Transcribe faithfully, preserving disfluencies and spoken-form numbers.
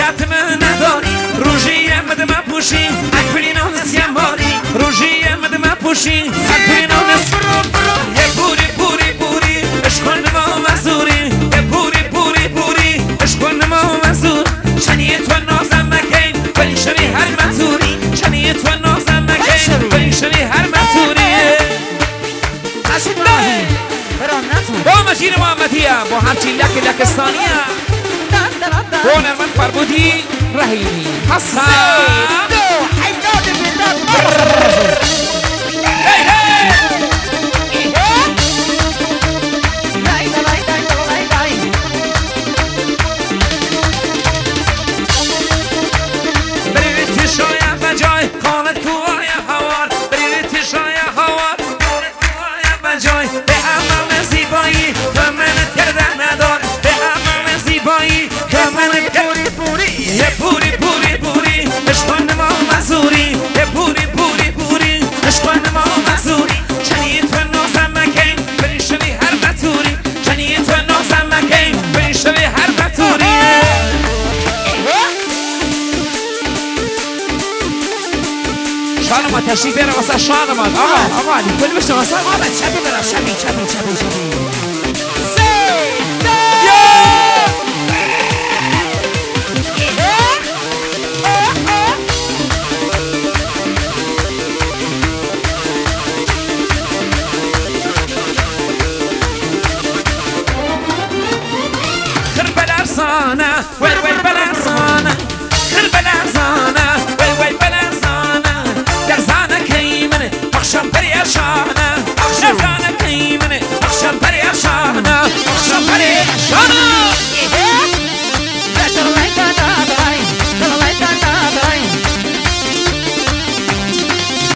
طاقت من نداری روژی مد من پوشی اکبری نانس یماری روژی مد من پوشی اکبری نانس یه پوری پوری پوری اشکن ما مزوری یه پوری پوری پوری اشکن ما مزور چنیه تو نازم مکین ولی شوی هر مزوری چنیه تو نازم مکین ولی شوی هر مزوری با مجید محمدیه با همچین لک لکستانیه با نرمن فربودی رحیمی حسن برید تشای بجای کامت کوهای هوار برید تشای هوار کامت کوهای بجای به امام زیبایی و منت کردن ندار به امام زیبایی و منت پوری پوری یه پوری پوری پوری اشکان ما مزوری یه پوری پوری پوری اشکان ما مزوری چنی تو نازم مکین بری شوی هر بطوری چنی تو نازم مکین بری شوی هر بطوری شانما تشریف بیاره واسه شانما آقا آقا علی کلی بشته واسه آقا چپی برم چپی چپی چپی چپی خرب الأرسانة